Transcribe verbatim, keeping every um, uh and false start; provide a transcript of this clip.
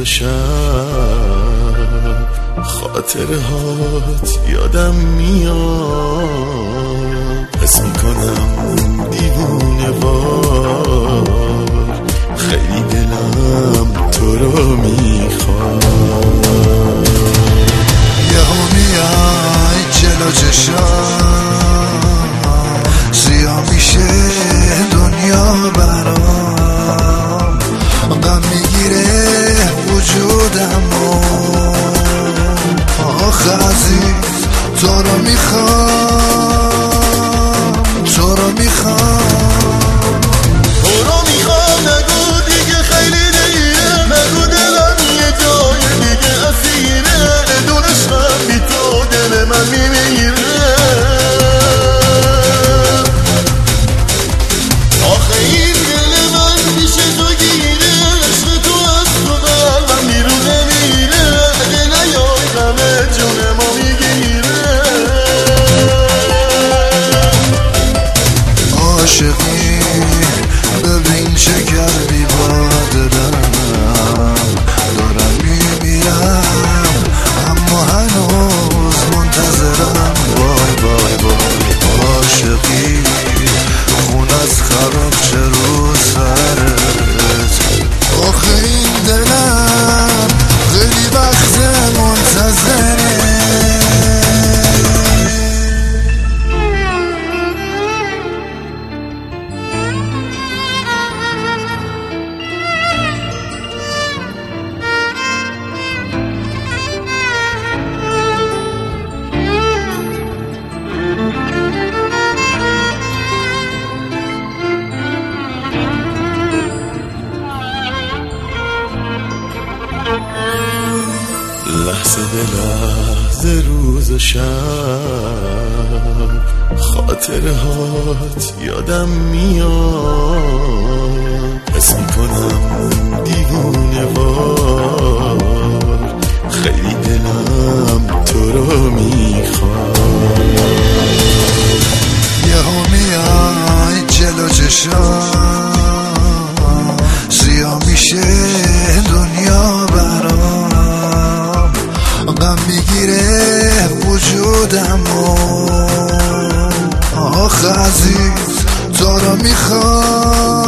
و شب خاطرهات یادم میاد، حس میکنم دیوونه وار، خیلی دلم تو رو میخواد. یهو میای جلو چشام، سیاه میشه دنیا برام، غم میگیره وجودم و آخ عزیز تو رو میخوام، تو رو میخوام، تو رو میخوام. نگو دیگه خیلی دیره، نگو دلم یه جای دیگه اسیره، دونشم بی تو دل من میمیره. آخه این دل من میشه تو گیره، عشق تو از تو قلبم بیرون نمیره، اگه نیای غمه جون ما میگیره. عاشقی ببین چه کردی با دلم، دارم میمیرم اما هنوز منتظرم. وای وای وای عاشقی خون از خراب چه رو سرت، آخه این دلم خیلی وقت منتظره. لحظه به لحظه روز و شب خاطرهات یادم میاد، حس میکنم دیوونه وار، خیلی دلم تو رو میخواد. یهو میای جلو چشام، سیاه میشه دنیا برام، غم میگیره وجودم و آخ عزیز تو رو میخوام.